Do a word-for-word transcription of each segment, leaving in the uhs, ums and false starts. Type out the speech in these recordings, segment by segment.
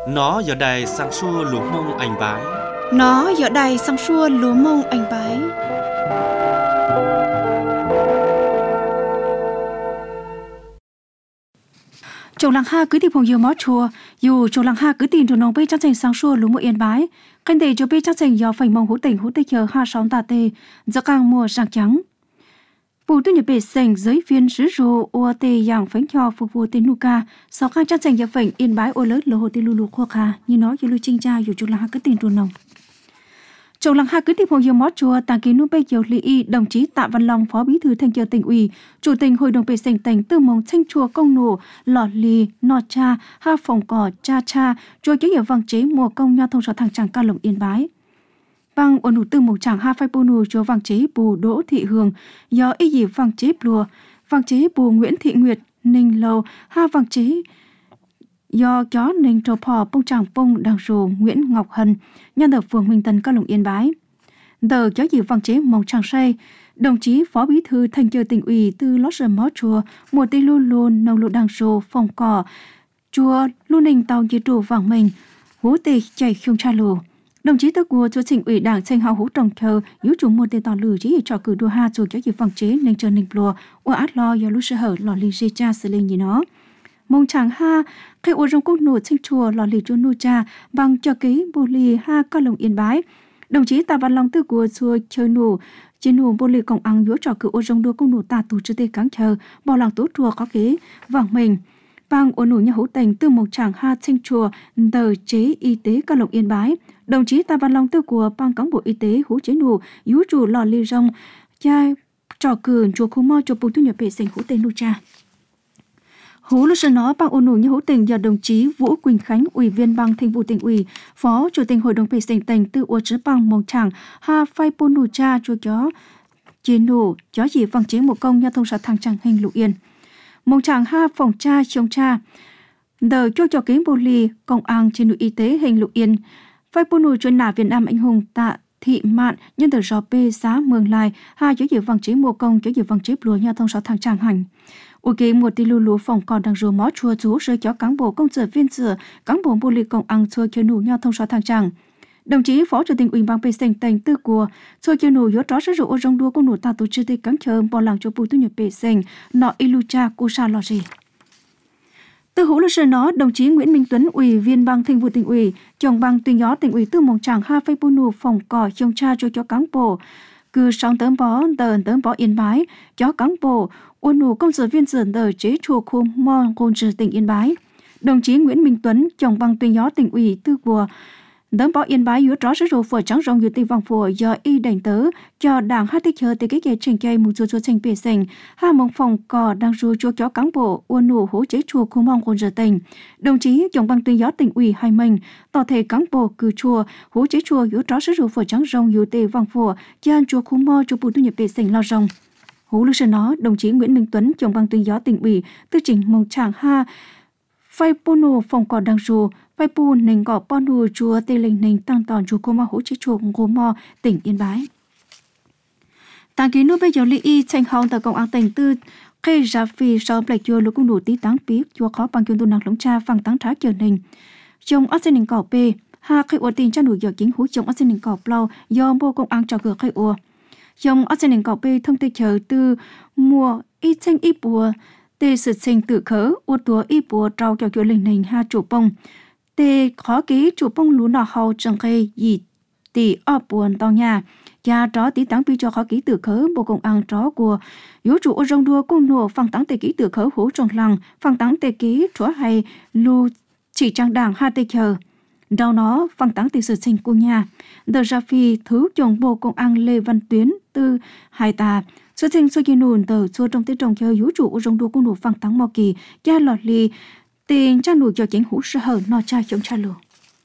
Nó giờ đây sang xua lúa mông anh bái. Nó giờ đây sang xua lúa mông anh bái. Chồng làng ha cứ tìm phòng nhiều máu chùa, dù chồng làng ha cứ tìm đồ nông bê chắc chắn sang xua lúa mông yên bái. Kinh tế cho bê chắc chắn do phải mong hữu tình hữu tây chờ ha sóng tà tê, do càng mùa sang trắng. Bù tư nhập bể sành giới viên sứ rô ô tê dạng phánh cho phục vụ tên nuka sau khang chắc chắn do phảnh yên bái ô lớn lô hồ tê lù lù khoa khá như nó như lưu trinh cha dù chồng làng ha cứ tìm đồ nông. Chồng làng ha cứ tìm phòng nhiều mót chùa tàng ký nút bê kiều lý y đồng chí Tạ Văn Long phó bí thư thanh tra tỉnh ủy chủ tịch hội đồng bể sành tỉnh tư mong thanh chùa công nổ lọ lì nọ cha ha phòng cỏ cha cha chùa kế hiệu vàng chế mùa công nha thông sở thằng tràng ca lồng yên bái bằng ổn đủ tư mong chàng ha phai bù nù chùa vàng chế bù đỗ thị hường do y dì vàng chế bùa vàng chế bù Nguyễn Thị Nguyệt ninh lầu ha vàng chế do chó ninh trò phò bông tràng bông đằng rồ Nguyễn Ngọc Hân nhân ở phường Minh Tân ca lồng yên bái tờ chó dì vàng chế mong chàng say đồng chí phó bí thư thanh tra tỉnh ủy từ lót rờ mó chùa mùa tây luôn luôn nông lộ đằng rồ phòng cỏ chùa lu ninh tàu dì trụ vàng mình hú tê chạy khiông cha lù đồng chí tớ của chúa tỉnh ủy đảng xanh hào hú trồng thờ yếu chủ môn tên tỏ lử chỉ trò cử đua ha chùa chó dì vàng chế nên chờ ninh plùa ô át lo do lúc sơ hở lò lì dê cha xử linh như nó mong chàng ha khi ô rong quốc nổ sinh chùa lò lì chùa nô cha bằng cho ký bù lì ha ca lồng yên bái đồng chí Tạ Văn Long tư của chùa chơi nổ trên nổ bù lì cộng ăn yếu trò cử ô rong đua quốc nổ tà tù chư tê cáng chờ bỏ lòng tố chùa có kế vàng mình bằng ô nổ nhà hữu tình tư mong chàng ha sinh chùa tờ chế y tế ca lồng yên bái đồng chí Tạ Văn Long tư của ban cán bộ y tế hữu chế nổ yếu chủ lò lì rong cha trò cử chùa khu mò chùa bù tu nhập bể sinh hữu tên nô cha hú lúc sau nó bằng ôn nụ như hữu tình do đồng chí Vũ Quỳnh Khánh ủy viên ban thường vụ tỉnh ủy phó chủ tịch hội đồng bể sinh tỉnh từ ua chữ bằng mong chàng ha phai pôn nụ cha chùa chó chế nụ chó gì vàng chế một công nhà thông sở thang tràng hình lục yên mong chàng ha phòng cha chống cha đờ cho cho kiến bồ lì công an trên nụ y tế hình lục yên phai pôn nụ chuyên nả Việt Nam anh hùng Tạ Thị Mạn nhân từ giò p giá mường lai ha chó gì vàng chế một công chó gì vàng chế lúa nhà thông sở thang tràng hành u kê một tí lù lù phòng còn đang rùa mó chua chú rơi cho cán bộ công sở viên sở cán bộ bô lì công ăn xôi chơi nụ nhau thông sở thang tràng đồng chí phó chủ tịch ủy ban bê sinh tỉnh tư của xôi chơi nụ yếu trót sử dụng ô rong đua công nụ ta tổ chức tê cán chờ bỏ làng cho bù tu nhập bê sinh nọ ilu cha cô sa lò gì tư hữu luật sư nó đồng chí Nguyễn Minh Tuấn ủy viên ban thường vụ tỉnh ủy chồng ban tuyên gió tỉnh ủy tư mong chàng ha phây bù nụ phòng cỏ chồng cha cho cho cán bộ cứ sáng tớm bó tờn tớm bó yên bái cho cán bộ ôn nụ công sở viên dần tờ chế chùa khu mòn côn trừ tỉnh Yên Bái đồng chí Nguyễn Minh Tuấn chồng bằng tuyên gió tỉnh ủy tư của tớm bó Yên Bái yếu rõ sử dụng phở trắng rong yếu tì vòng phở do y đành tớ cho đảng hát tích chờ từ cái ghé trình cây mù chùa chùa trình bể sành ha mong phòng cò đang ru chùa chó cán bộ ôn nụ hỗ chế chùa khu mòn côn trừ tỉnh đồng chí chồng bằng tuyên gió tỉnh ủy hai mình tỏ thể cán bộ cử chùa hỗ chế chùa yếu rõ sử dụng phở trắng rong yếu tì vòng phở cho chùa khu mò chùa bù tu nhập bể sành lo rong hú lưu sơn nó đồng chí Nguyễn Minh Tuấn chồng ban tuyên gió tỉnh ủy tư trình mong chàng ha phai pono phòng cỏ đằng rùa phai pu nền cỏ ponu chùa tây linh nền tăng tòn chùa cô ma hỗ chế chùa ngô mò tỉnh Yên Bái tàng ký nút bây giờ li y tranh hong tại công an tỉnh tư khi ra phi sau lại chùa lũ cung đủ tí táng bí chùa khó bằng chuyên tu năng lống cha phăng táng trái chờ nền chồng ở trên nền cỏ p ha khi ủa tin cho đủ giờ chính hú chồng ở trên nền cỏ plau do bộ công an cho cửa khai ủa dòng ở trên nền cỏ bê thông tê chờ từ mùa y tranh y bùa tê sự sinh tự khớ u tùa y bùa trao cho chỗ linh hình ha chủ bông tê khó ký chủ bông lú nọ hầu chẳng gây gì tì ở buồn tao nhà cha chó tí táng pi cho khó ký tự khớ bộ công an chó của yếu chủ ô rong đua cung nổ phăng táng tê ký tự khớ hú trong lăng phăng táng tê ký chúa hay lu chỉ trang đảng ha tê chờ đau nó phăng táng tê sự sinh của nhà đờ ra phi thứ chồng bộ công an Lê Văn Tuyến từ hai tà xuất sinh số kiến nùn tờ xua trong tiết trồng chơi yếu chủ rong đua cung nổ phăng táng mò kỳ cha lọt lì tiền cha nụ cho chính hú sơ hở nọ cha chống cha lù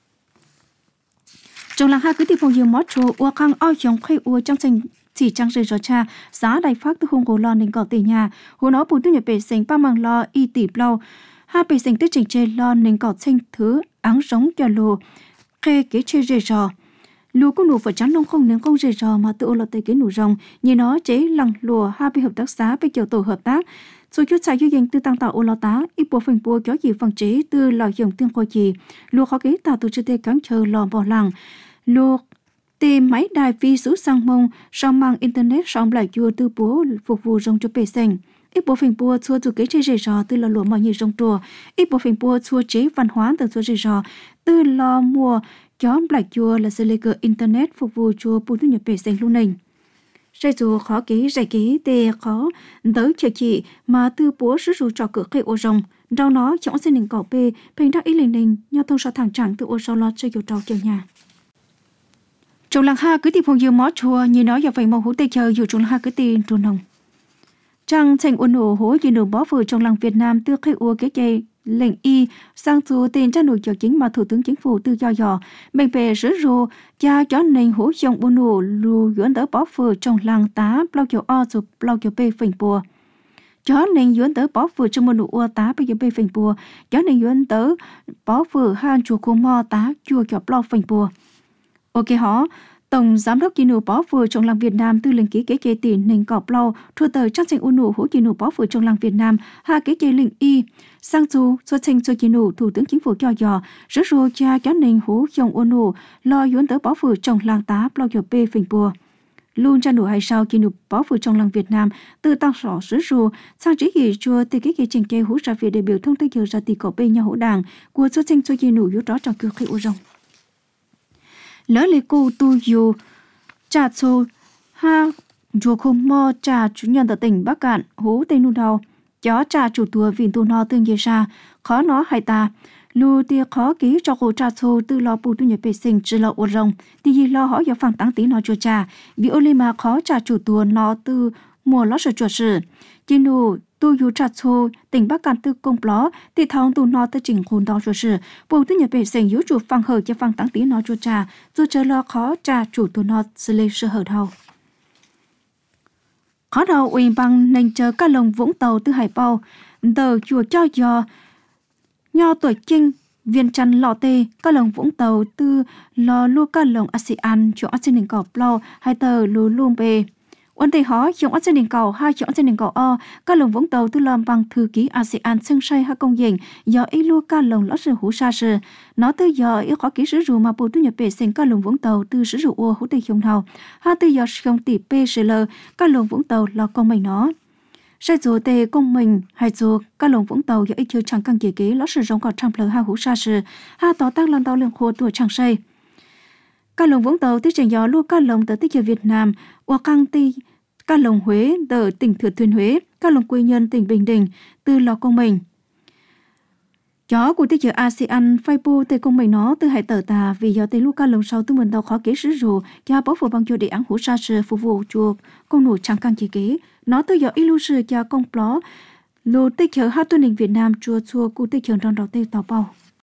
trong làng hai cứ tìm phòng nhiều mót chùa ua khang oi chống khay ua trong sinh chỉ trang rơi gió cha giá đại phát từ hung cổ lo nên cỏ tỷ nhà hồ nó bù tu nhập bể sinh ba mang lo y tỷ lâu hai bể sinh tiết trình trên lo nên cỏ sinh thứ áng sống cho lù khe kế chê rơi gió lúa có nụ phải trắng nông không nên không rơi gió mà tự ô lọt tới cái nụ rồng như nó chế lằng lùa hai bên hợp tác xã với chiều tổ hợp tác số chút sai duyên từ tăng tạo ô lò tá ít bộ phận bùa gió gì phần chế từ lò dùng tương khoa gì lùa khó kế tạo tổ chức tê cắn chờ lò bỏ làng lùa tê máy đài phi số sang mông sau mang internet xong lại chùa từ bố phục vụ rong cho bề xanh ít bộ phim bùa xua chủ kế chế rẻ rò từ lò lúa mọi nhiều rong trùa ít bộ phim bùa xua chế văn hóa từ xua rẻ rò từ lò mua nhóm lại chùa là sẽ lấy cơ internet phục vụ chùa bùa thu nhập bề xanh luôn này rẻ dù khó kế rẻ kế tê khó tới chờ chị mà từ bố sử dụng trò cửa cây ô rong rau nó chẳng xin đình cỏ bê bình đắc ý linh đình nhau thông sao thẳng chẳng từ ô rau lọt chơi dầu trâu chờ nhà trong làng ha cứ tìm phong dương mó chùa như nói giờ phải mong hú tây chờ dù trong làng ha cứ tìm trồn nồng trang thành ôn ổ hố như nổ bó vừa trong làng Việt Nam tư khai ua kế chạy lệnh y sang dù tiền tra nổi cho chính mà thủ tướng chính phủ tư do dò bệnh về sử rô cha chó nền hố dòng ôn ổ lù dưỡng đỡ bó vừa trong làng tá bao kiểu o dù bao kiểu bê phình bùa chó nền dưỡng đỡ bó vừa trong môn ổ ua tá bao kiểu bê phình bùa chó nền dưỡng đỡ bó vừa han chùa cô mò tá chùa kiểu bao phình bùa ok họ Tổng Giám đốc Chi nụ bó vừa trong làng Việt Nam tư lệnh ký kế chế tiền nền cọp lâu thua tờ chắc thành ôn nụ hỗ chi nụ bó vừa trong làng Việt Nam ha kế chế lệnh y sang dù xuất thành cho chi nụ thủ tướng chính phủ cho dò rất rô cha cho nền hỗ trong ôn nụ lo yuan tớ bó vừa trong làng tá lo dò bê phình bùa luôn cha nụ hay sau chi nụ bó vừa trong làng Việt Nam từ tăng sỏ rất rô sang chỉ hỉ chùa từ kế kế trình kê hỗ ra về đại biểu thông tin giờ ra tỷ cọp bê nhà hỗ đảng của xuất thành cho chi nụ yếu đó trong cửa khi ô rồng lỡ lì cô tu dù trả số ha dù không mò trả chủ nhân tại tỉnh Bắc Cạn hố tây nu đầu chó trả chủ tùa vì tu nó tương dễ ra khó nó hay ta lưu tia khó ký cho cô trả số từ lo bù tu nhập bề sinh chỉ lo ô rồng thì gì lo hỏi giờ phẳng tăng tí nó chua trả vì ô lì mà khó trả chủ tùa nó từ mùa lót sự chuột sự chỉ nụ tu dù trả số tỉnh Bắc Cạn từ công ló thì thằng tu nó tới chỉnh khôn đó chuột sự bù tu nhập bề sinh yếu chủ phẳng hở cho phẳng tăng tí nó chua trả dù chờ lo khó trả chủ tùa nó xử lý sự hở đầu khó đầu ủy bằng nền chờ các lồng Vũng Tàu từ Hải Bao tờ chùa cho dò nho tuổi chinh viên chăn lọ tê các lồng Vũng Tàu từ lò lua các lồng a sê an chỗ ASEAN cọp lo hai tờ lù luôn bề Ấn tây họ chỗ ASEAN cầu hai chỗ ASEAN cầu o các lồng Vũng Tàu từ làm bằng thư ký ASEAN sân say hai công diện do ý lua các lồng lót sự hủ sa sự nó từ giờ ý khó ký sử dụng mà bộ tu nhập bể sinh các lồng Vũng Tàu từ sử dụng ô hủ tây không thầu hai từ giờ không tỷ pê sờ lờ các lồng Vũng Tàu là con mình nó sai dù tê công mình hay dù các lồng Vũng Tàu do ý chưa chẳng căn kỳ ký lót sự rong còn trăm lờ hai hủ sa sự hai tỏ tăng lần tàu lượng khô tuổi chẳng say các lồng Vũng Tàu tích trình gió lua các lồng tới tích giờ Việt Nam hoặc căng ti các lồng Huế từ tỉnh Thừa Thiên Huế, các lồng Quy Nhơn tỉnh Bình Định từ lò công mình. Chó của tích giờ ASEAN phai bu tê công mình nó từ hải tờ tà vì do tê lúc các lồng sau từ mình tàu khó kế sử dụng cho bó phụ bằng cho để ăn hủ sa sư phục vụ chuộc công nụ chẳng căn chỉ kế nó từ giờ ilu sư cho công pló lô tích giờ hát tuần đình Việt Nam chùa chùa của tích giờ trong đầu tê tàu bao.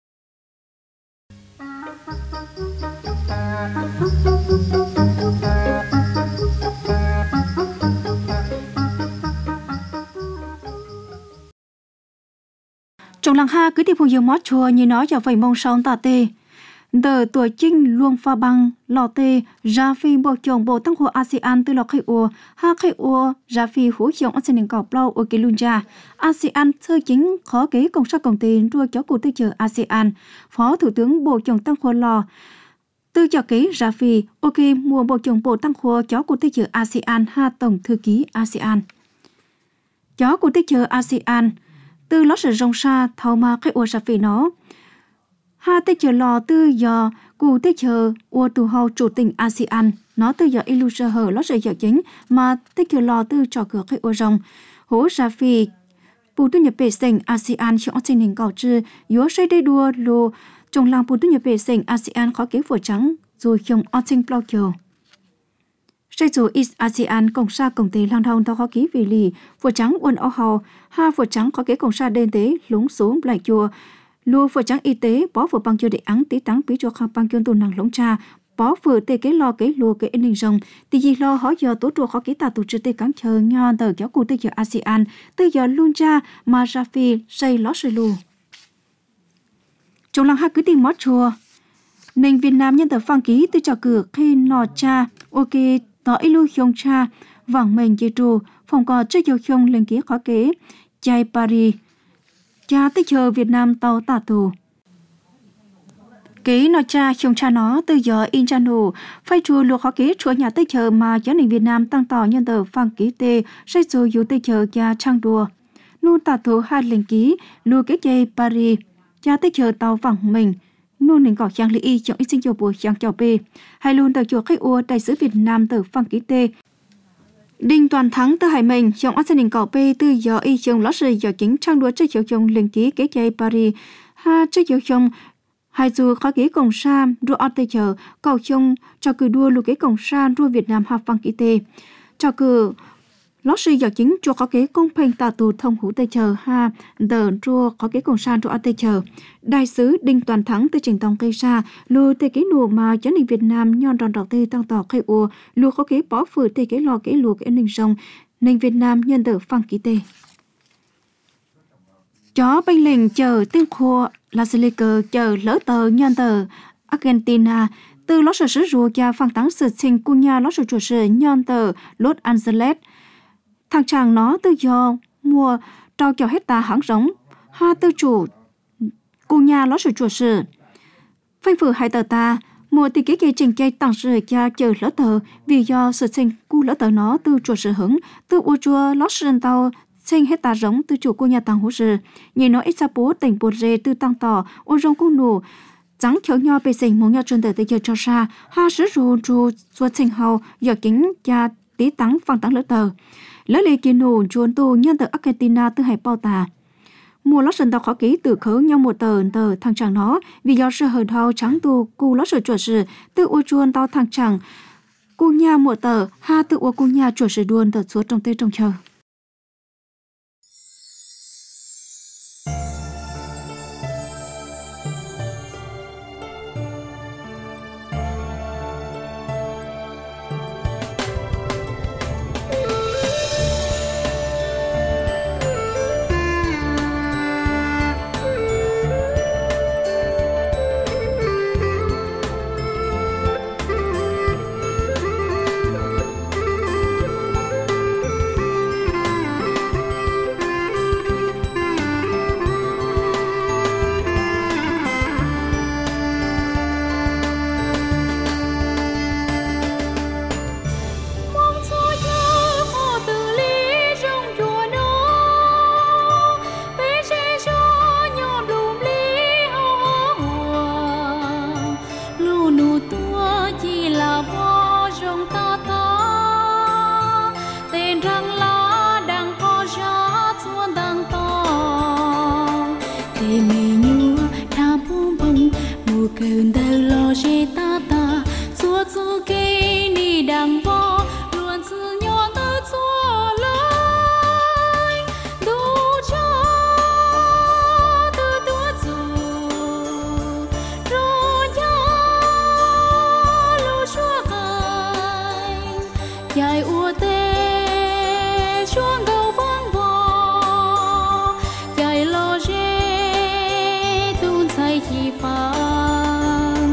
Trong làng ha cứ đi phong dương mót chùa như nói giờ phải mong son tà tê tờ tuổi chinh luông pha băng lò tê ra phi bộ chồng bộ tăng hồ ASEAN từ lò khai ua ha khai ua ra phi hỗ trợ ASEAN cọp lâu ở cái luôn ra ASEAN sơ chính khó kế công sát công tiền đua chó của tư chờ ASEAN phó thủ tướng bộ chồng tăng hồ lò tư cho kế ra phi ok mua bộ chồng bộ tăng hồ chó của tư chờ ASEAN ha tổng thư ký ASEAN chó của tư chờ ASEAN từ lót sự rong xa thao mà khai ua ra phi nó ha tê chờ lò tư giờ cụ tê chờ ua tù hầu chủ tình ASEAN nó tư giờ ilu sơ hở lót sự giờ chính mà tê chờ lò tư trò cửa khai ua rong hố ra phi bù tu nhập bể sinh ASEAN cho ASEAN hình cầu trừ yếu xây đê đua lô trong làng bù tu nhập bể sinh ASEAN khó kế phổ trắng rồi không ASEAN plau kiều xây dù East ASEAN công sa công tế lang thông tao khó ký vì lì phổ trắng uốn áo hầu ha phổ trắng khó kế công sa đen tế lúng xuống lại chùa lùa phổ trắng y tế bó vừa bằng cho để áng tí táng bí cho khang bằng cho tu năng lống cha bó vừa tê kế lo kế lùa kế in hình rồng thì gì lo hỏi giờ tổ chùa khó kế ta tổ chức tê cắn chờ nho tờ kéo cụ tê giờ ASEAN tê giờ luôn cha mà ra phi xây lót xây lù trong làng ha cứ tìm mót chùa nền Việt Nam nhân tờ phang ký từ trò cửa khi nọ cha ok tỏ ilu hiong cha vàng mình chế trù phòng cò chơi dầu hiong lên ký khó kế Chai Paris, cha tới chờ Việt Nam tàu tà tù. Ký nó cha không cha nó từ giờ in cha nụ, phải chùa luộc khó ký chúa nhà tới chờ mà giáo đình Việt Nam tăng tỏ nhân tờ phang ký tê, sẽ rồi dù tới chờ cha trang đùa. Nụ tà tù hai linh ký, nụ cái Chai Paris, cha tới chờ tàu vẳng mình. Nô nền cỏ trang lý y trong ít sinh cho bùa trang cho bê. Hai luôn tờ chùa khách ua đại sứ Việt Nam tờ phang ký tê. Đinh Toàn Thắng tờ hải mình trong ác gia đình cỏ bê từ giờ y trong lót rời giờ chính trang đua trước chiều trong linh ký kế Chai Paris. Ha trước chiều trong hai dù khó ký cổng sa đua ở tây chờ cầu trong cho cử đua lục ký cổng sa đua Việt Nam hợp phang ký tê. Cho cử lót rời giờ chính chùa có ký công phanh tà tù thông hữu tây chờ ha đờ đua có ký cổng sa đua ở tây chờ. Đại sứ Đinh Toàn Thắng từ trình tông cây sa lùi tây ký nụ mà giáo đình Việt Nam nhon đòn đỏ tây tăng tỏ khai ua lùi có ký bỏ phử tây ký lò ký lùa ký ninh sông nên Việt Nam nhân tử phang ký tê. Chó bênh lình chờ tiếng khô là xử cơ chờ lỡ tờ nhân tờ Argentina từ lót sở sử rùa cha phang tắng sự trình cu nhà lót sở chủ sự nhân tờ Los Angeles. Thằng chàng nó từ do mua trao cho hết ta hãng giống ha tư chủ cu nhà lót sở chủ sự. Phanh phử hai tờ ta mua tỷ kế kế trình cây tăng sự cha chờ lỡ tờ vì do sự trình cu lỡ tờ nó từ chủ sự hứng từ ô chua lót sở tàu sinh hết ta giống từ chủ cô nhà tăng hỗ trợ nhìn nó ít sa bố tỉnh bột rê từ tăng tỏ ô rong cô nụ trắng thiếu nho bề sinh muốn nhau chuyên tới tới giờ cho xa ha sứ rù rù ruột sinh hầu giờ kính cha tí tắng phăng tắng lỡ tờ lỡ lì kỳ nụ chuồn tu nhân từ Argentina từ hải bao tà mua lót sân tàu khó ký từ khấu nhau một tờ tờ thằng chàng nó vì do sự hờ thao trắng tu cu lót sờ chuột sự từ ô chuồn tao thằng chàng cu nhà một tờ ha từ ô cu nhà chuột sự đuôn tờ xuống trong tây trong chờ. Chạy lo rê tuôn say chi phang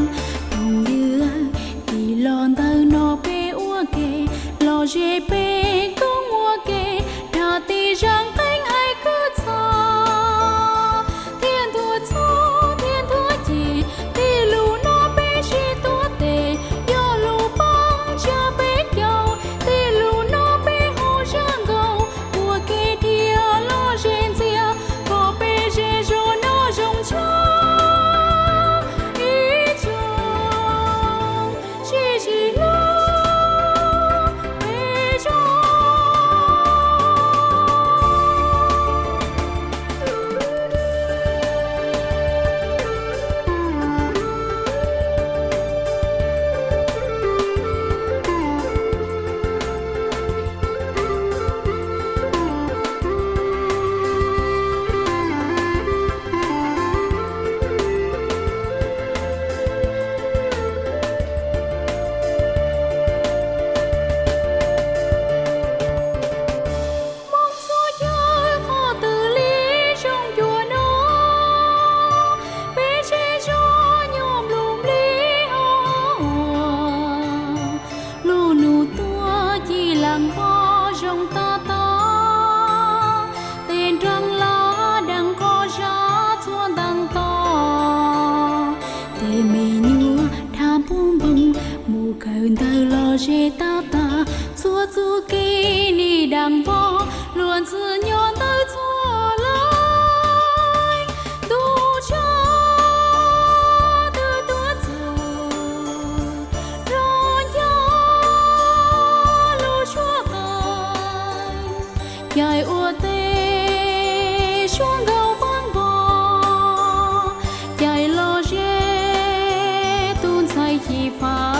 dài ua tê xuống gầu vang vò dài lo rê tuôn say chi phá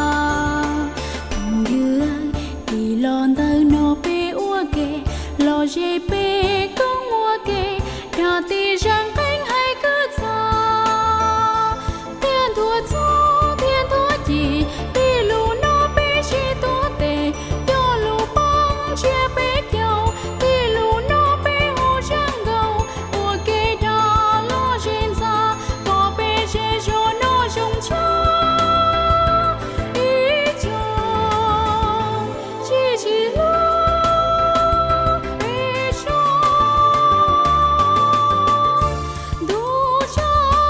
dưa đi lon tơ nó bê ua kê lo rê bê công ua kê đà tì răng cánh hay cứ xa thiên thua gió thiên thua gì tì lù nó bê chi tố tê do lù băng chia bê nhau tì lù nó bê hồ răng gầu ua kê đà lo rên ra có bê rê rô nó rung chó ý chồng chi chi lo ý chồng đủ cho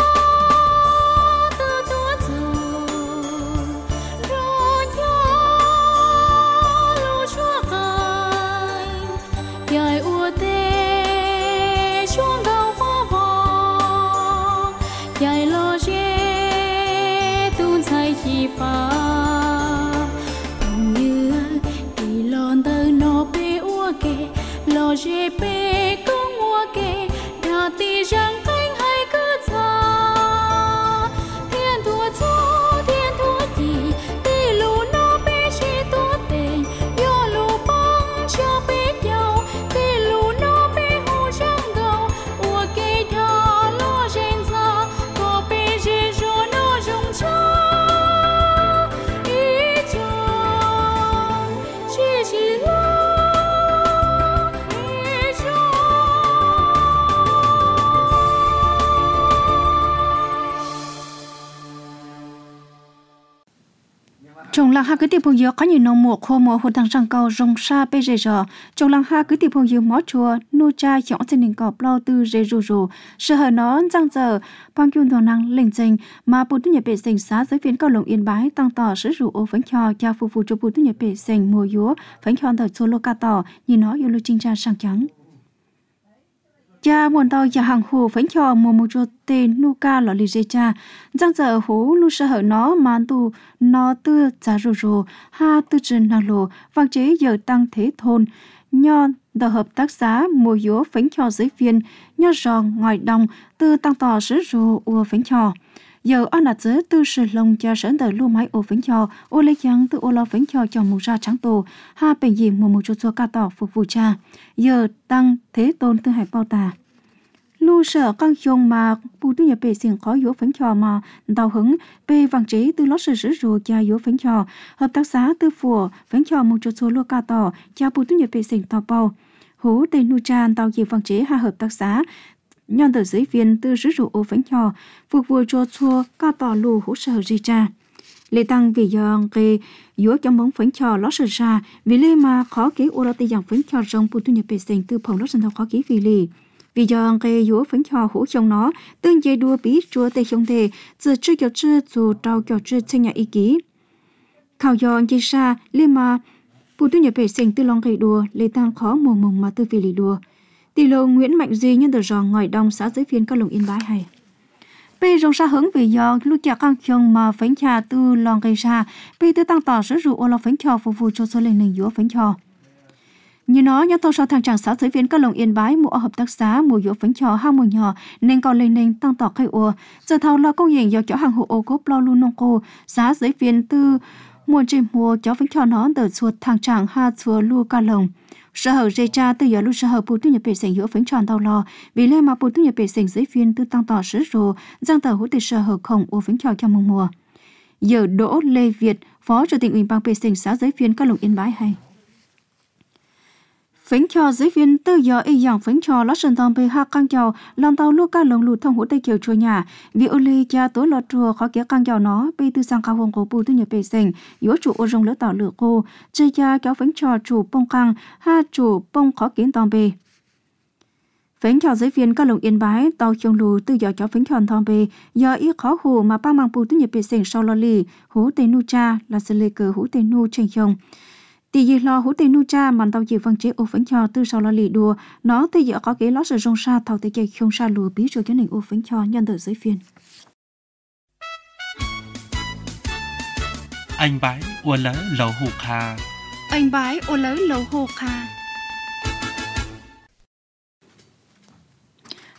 từ tua giờ rồi nhớ lũ chúa cài dài ua tê xuống gầu vó vò dài lo rê tuôn say chi phá như đi lon tơ nó bê ua kê lo rê bê công ua kê đà tì răng cánh hay cứ xa thiên thua gió thiên thua gì tì lù nó bê chi tố tê do lù băng cho bê nhau tì lù nó bê hồ răng gầu ua kê đà lo rên ra có bê rê rô nó rung chó ý chồng chi chi lo ý chồng Trong làng ha cứ tìm phong dừa có nhiều nông mùa khô mùa hồn thằng răng cầu rong sa bê rê rò. Trong làng ha cứ tìm phong dừa mó chùa nô cha chọn trên đỉnh cọp lo tư rê rù rù. Sợ hở nó răng giờ bằng chuyên thọ năng linh trình mà bùn tư nhập bệ sinh xá giới phiến cao lồng yên bái tăng tỏ sử rủ ô phấn cho cha phụ phụ cho bùn tư nhập bệ sinh mùa dúa phấn cho đợt số lô ca tỏ như nó yêu lưu trinh tra sang trắng. Cha muôn tàu nhà hàng hồ phấn cho mùa mùa cho tên nu ca lọ lì dê cha giang giờ hố lu sợ hở nó màn tu nó tư giá rù rù ha tư trần năng lộ vang chế giờ tăng thế thôn nho đờ hợp tác xã mùa dúa phấn cho giới viên nho giòn ngoài đồng tư tăng tỏ sử rù ua phấn cho giờ ở nạt giới tư sử lông cha sớn tờ lu máy ô phấn cho ô lấy trắng tư ô lo phấn cho cho mù ra trắng tổ ha bệnh gì mùa mùa cho cho ca tỏ phục vụ cha giờ tăng thế tôn tư hải bao tà lu sợ căng dùng mà bu tư nhập bề xin có yếu phấn trò mà tàu hứng bề vàng trí từ lót sử sử rùa cha yếu phấn trò hợp tác xã tư phùa phấn trò một chút số lô ca tỏ cha bu tư nhập bề xin tàu bao hú tên nu tràn tàu gì vàng trí ha hợp tác xã nhon từ giới viên tư sử rùa ô phấn trò phục vụ cho chua ca tỏ lù hú sợ gì cha lệ tăng vì giờ cái yếu trong bóng phấn trò lót sử ra vì lê mà khó ký ô tây dạng phấn trò rong bu tư nhập bề xin tư phòng lót sinh tàu khó ký vì lì vì do cái yếu phấn trò hỗ trong nó tương dây đua bí chúa tây không thể giờ chưa cho chưa dù trao cho chưa trên nhà ý ký khảo do dây xa liên mà phụ tư nhập bể sinh tư lòng cây đùa lấy tăng khó mùa mùng mà tư vì lì đùa tỷ lô Nguyễn Mạnh Duy nhân từ giòn ngoài đông xã giới phiên các lồng yên bái hay bây rong xa hướng vì do lúc chả căng chồng mà phấn trà tư lòng cây xa bây tư tăng tỏ sử dụng ô lo phấn trò phục vụ cho số lên nền yếu phấn trò như nó nhớ tôi sau thằng chàng xã giới viên các lồng yên bái mua hợp tác xã mua yếu phấn trò hai mùa nhỏ nên còn lên nên tăng tỏ khai ua giờ thầu lo công hiện do chỗ hàng hộ ô cốp lo luôn nông cô xã giới viên tư mua trên mua chó phấn trò nó từ chuột thằng chàng ha chùa lu ca lồng sở hữu dây cha từ giờ lu sở hữu bùn tư nhập bể sinh yếu phấn tròn tàu lo vì lẽ mà bùn tư nhập bể sinh giới viên tư tăng tỏ sử rồ giang tờ hữu từ sở hữu khổng ô phấn trò cho mùa mùa giờ Đỗ Lê Việt phó chủ tịch ủy ban bể sinh xã giới viên các lồng yên bái hay phấn cho giới viên tư giờ y dạng phấn cho lót sơn tông bê ha căng chào lòng tàu lúa ca lồng lụt thông hữu tây kiều chùa nhà vì ô lê cha tối lọt chùa khó kéo căng chào nó bê tư sang cao hồng cổ bù tư nhập bề sình yếu chủ ô rong lỡ tàu lửa cô chơi cha kéo phấn cho chủ bông căng ha chủ bông khó kiến tông bê phấn cho giới viên các lồng yên bái tàu chồng lù tư giờ kéo phấn cho tông bê giờ y khó hù mà ba mang bù tư nhập bề sình sau lo lì hữu tây nu cha là sự lê cờ hữu tây nu trên chồng tỷ gì lo hữu tây nu cha màn tàu chỉ phân chế ô phấn cho tư sau lo lì đùa nó tây giờ có kế lót sự rong sa tàu tây chơi không sa lùa bí rồi cho nên ô phấn cho nhân tử giới phiên anh bái ua lỡ lầu hụt hà anh bái ua lỡ lầu hụt hà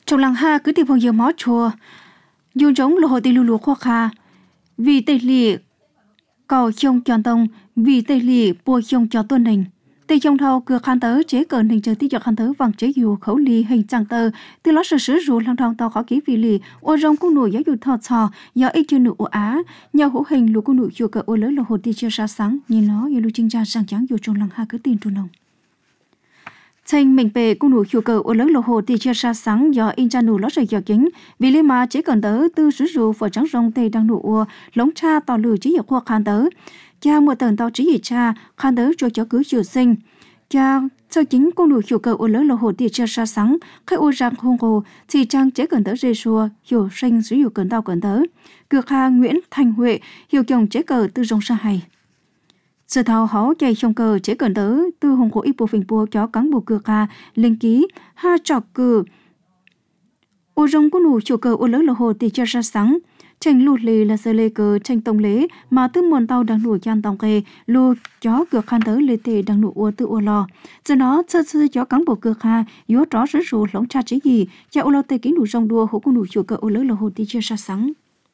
trong làng ha cứ tìm phong yêu máu chùa dùng giống lô hồ tê lù lù khoa kha vì tê lì cầu chông chọn tông vì tê lì bùa chông cho tuân hình tê chông thâu cửa khăn tớ chế cờ hình chờ tí cho khăn tớ vàng chế dù khẩu lì hình chẳng tờ từ lót sử sử rù lang thong tao khó ký vì lì ô rong cung nổi giáo dù thọ thọ do ít chưa nụ ô á nhau hữu hình lù cung nổi chùa cờ ô lớn lô hồ tê chưa ra sáng nhìn nó như lù chinh cha sang trắng dù trong làng ha cứ tin trù nồng Thành mình về cung nụ chùa cờ ô lớn lô hồ tê chưa ra sáng do in cha nụ lót rời giọt kính vì lì mà chế cần tớ tư sử rù phở trắng rong tê đang nụ ô lống cha tỏ lử chế hiệu khoa khăn tớ cha một tầng tao chỉ gì cha khăn tớ cho cháu cứ chiều sinh cha sau chính cung nụ chùa cờ ô lớn lô hồ tê chưa ra sáng khai ô răng hông hồ thì trang chế cần tớ rê xua hiểu sinh sử dụng cần tao cần tớ cược hà Nguyễn Thành Huệ hiểu chồng chế cờ tư rong sa hay sự thao hó chạy trong cờ chế cần tớ từ hồng cổ ít bộ phình bùa cho cán bộ cược hà linh ký ha trọc cử ô rong cung nụ chùa cờ ô lớn lô hồ tê chưa ra sáng tranh lụt lì là sơ lê cờ tranh tông lễ mà tư muôn tàu đang nổi chan tông kê lù chó cược khăn tớ lê tê đang nổi ua tự ua lò giờ nó sơ sơ chó cán bộ cược hà yếu rõ rứ rù lóng cha chế gì cha ô lô tê kín nụ rong đua hổ cung nụ chùa cờ ô lớn lô hồ tê chưa ra sáng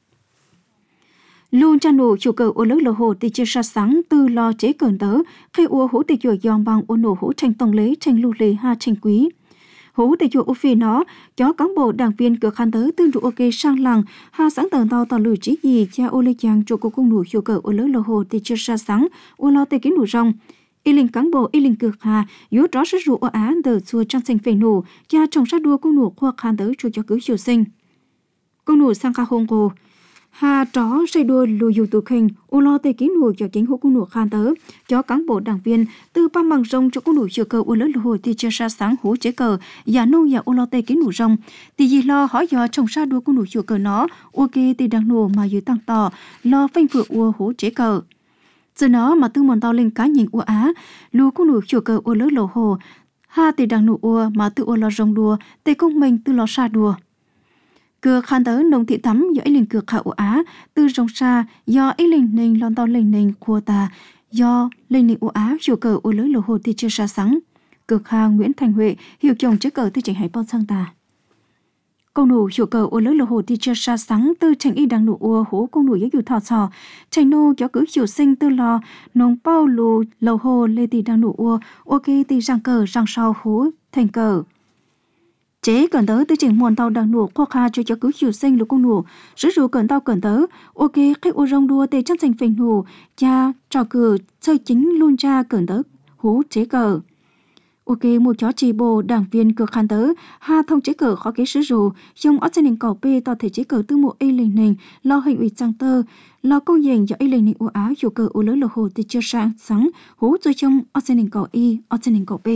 luôn cha nụ chùa cờ ô lớn lô hồ tê chưa ra sáng từ lo chế cờn tớ khi ua hổ tê chùa giòn bằng ô nổ hổ tranh tông lễ tranh lụt lì ha tranh quý hú để cho phi nó cho cán bộ đảng viên cửa khăn tới tương trụ ok sang làng ha sáng tờ tàu tàu lử chỉ gì cha ô lê chàng cho cô cung nụ chùa cờ ô lớn lô hồ tê chưa ra sáng ô lo tê kín nụ rong y linh cán bộ y linh cực hà yếu rõ sức rủ ô á đờ xua trang sinh phê nụ cha trồng sát đua cung nụ khoa khăn tới cho cho cứ chiều sinh cung nụ sang kha hông cô hà chó xây đua lùi dù tụ khinh ô lo tê kín nụ cho chính hữu cung nụ khan tớ cho cán bộ đảng viên từ ba bằng rong cho cung nụ chùa cờ ô lớn lô hồ tê chưa ra sáng hú chế cờ giả nô giả ô lo tê kín nụ rong tì gì lo hỏi do trồng sát đua cung nụ chùa cờ nó ok tì đang nụ mà dưới tăng tỏ lo phanh phượng ô hú chế cờ giờ nó mà tư mòn tao lên cá nhìn ô á lù cung nụ chùa cờ ô lớn lô hồ ha tì đang nụ ô mà tự ô lo rong đua tê công mình tự lo xa đua cưa khăn tớ nông thị tắm do ý linh cược khảo á từ rong xa do ý linh nền lon tao lên nền khua tà do lên nền á chùa cờ ô lớn lô hồ tê chưa ra sáng cược hà Nguyễn Thành Huệ hiệu chồng chế cờ tư chỉnh hải bao sang tà công nụ chùa cờ ô lớn lô hồ tê chưa ra sáng tư tranh y đang nụ ô hố công nụ giáo dục thọ sò tranh nô cho cứ chiều sinh tư lo nông bao lù lầu hồ lê tì đang nụ ô ok tì răng cờ răng sau hố thành cờ chế cần tớ tư trình muôn tàu đang nụ khoa kha cho cho cứ chiều sinh lục công nụ rứ rù cần tàu cần tớ ok khách ô rong đua tê chắc thành phình nụ cha trò cử chơi chính luôn cha cần tớ hú chế cờ ok một chó trì bồ đảng viên cược khăn tớ ha thông chế cờ khó kế rứ rù trong ở trên nền cầu p tàu thể chế cờ tư mộ y lình nền lo hình ủy trang tơ lo công dành cho y lình nền ô á chủ cờ ô lớn lô hồ tê chưa sáng sáng hú chơi trong ở trên nền cầu y ở trên nền cầu p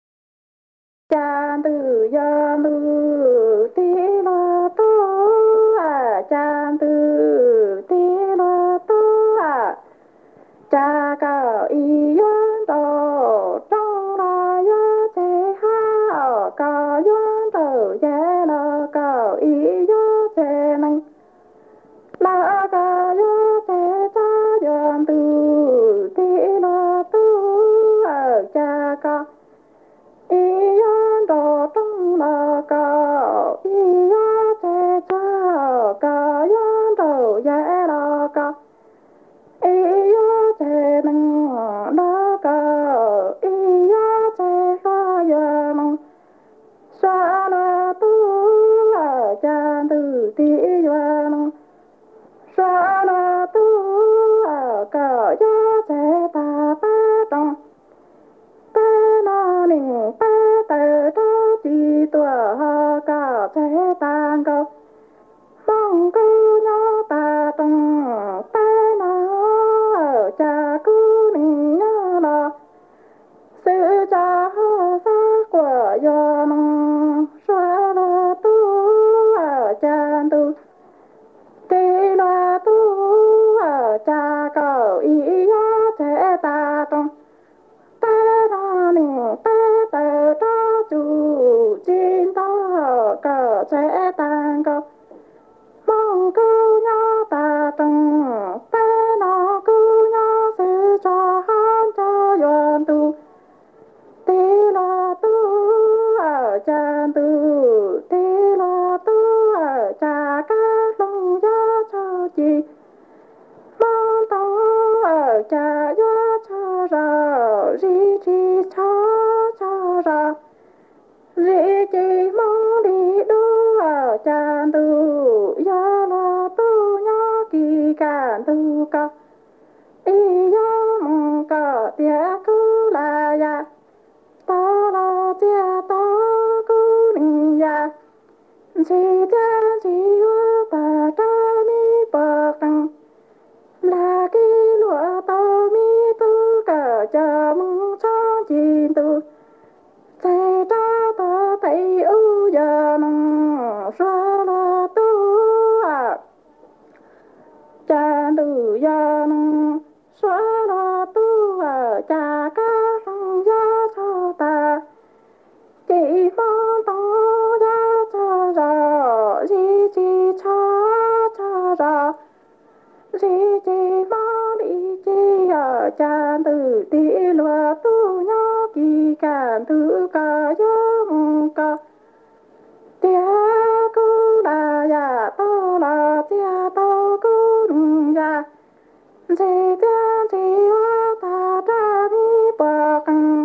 cha từ ya lu ti la to à cha từ ti la to à cha cao y yuan to trong la ya che ha cao yuan to ya la cao y ya che nang la cao ya che cha yuan từ ti la to à cha cao y yuan to trong la cao y ya che cha cao yuan to ya la cao y ya che nang la cao y ya che ha ya nang sa la tu a cha tu ti ya nang sa la tu a cao ya che ta pa trong ta na ling ta ta ta chi tua ha cao che tan cao mong cứ nhớ ta trong ta na cha cứ nhớ là sự cha sa của yo nong sa la tu a cha tu ti la tu a cha cao y ya che ta trong ta na ling ta ta ta chu chin ta cao che tan cao mong cứ nhớ ta trong ta nó cứ nhớ sự cho han cho yuan tu ti la tu a cha tu ti la rễ chỉ mong đi đua chan tu ya lo tu nhớ kỳ can tu ca ý ya mong ca tia cứ là ya ta la tia ta cứ ninh ya chỉ tia chỉ hoa ta ta mi bạc tăng là cái lúa ta mi tu cả cha mong cha chín tu thế ta ta thấy ưu giờ nông xóa lo tu à cha nữ giờ nông xóa lo tu à cha cá sông giá cho ta chỉ mong to giá cho ra chỉ chỉ cho cho ra chỉ chỉ mong đi chỉ ở cha nữ đi lúa tu nhớ kỳ can tu ca yom ca tia cu la ya to la tia to cu ya chỉ tia chỉ hoa ta ta mi bạc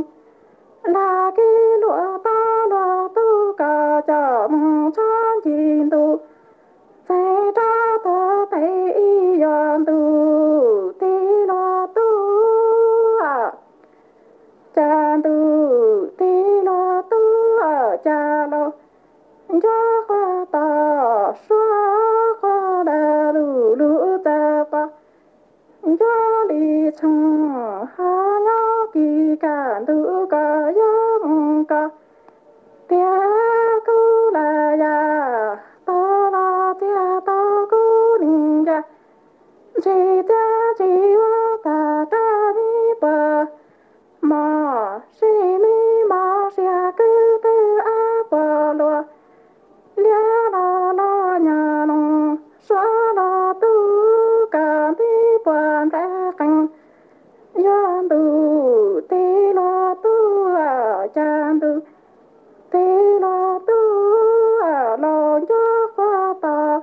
là cái lúa ta lúa tu ca cho mong chan chín tu sẽ ta ta thấy yom tu ti lúa tu à cha tu ti lo tu ở cha lo cha qua ta xóa qua đà lù lù ta pa cha đi chung ha nhớ kỳ can tu ca yom ca tia cu la ya ta la tia ta cu ninh ya chỉ tia chỉ hoa ta ta mi pa mà si mi mà sia cứ tư a bờ lúa lia la la nhà nông xóa la tu cả ti quan ta căng yan tu ti la tu a chan tu ti la tu a lo cho qua ta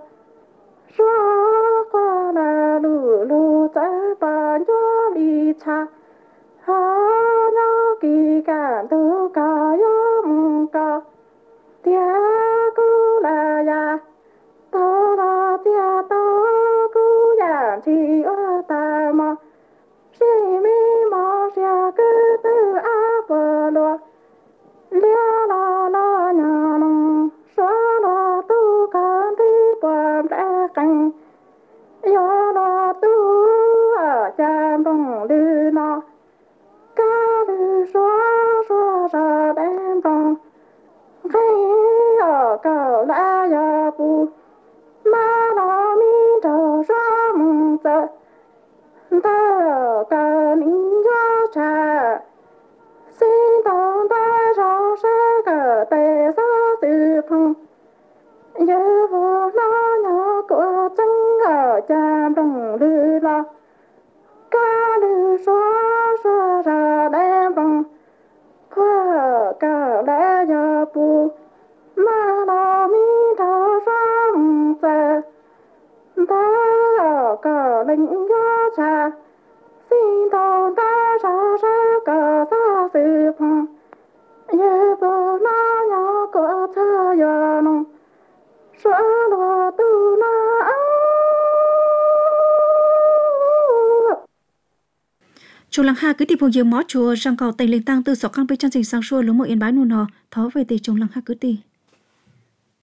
xóa qua la lu lu ta ba cho đi cha ha nhớ kỳ can tu ca yom ca tia cu la ya ta la tia ta cu ya chi a ta ma si mi ma sia cứ tư a bờ lúa lia la la nhà nông xóa la tu can ti quan ta căng ya la tu a cha bông lư na ca lư xóa xóa ra đem vòng hay ở cầu la ya bu ma lo mi trâu xóa mùng tơ ta ở cầu ninh gió trà xin tông ta rau sa cờ tề sa từ phong nhớ vô lo nhỏ của chân ở cha đồng lư la ca lư xóa xóa ra đem vòng qua cầu la ya bu ma lo mi trâu xóa mùng tơ ta ở cầu ninh gió trà xin tông ta rau sa cờ sa từ phong nhớ vô lo nhỏ của thơ ya nông xóa lo tu na Chùa Lăng Ha cứ tìm phong dương mó chùa răng cầu tây linh tăng từ sọ căng bên chân trình sang xua lúa mộ yên bái nụ nọ thó về tề chồng Lăng Ha cứ tì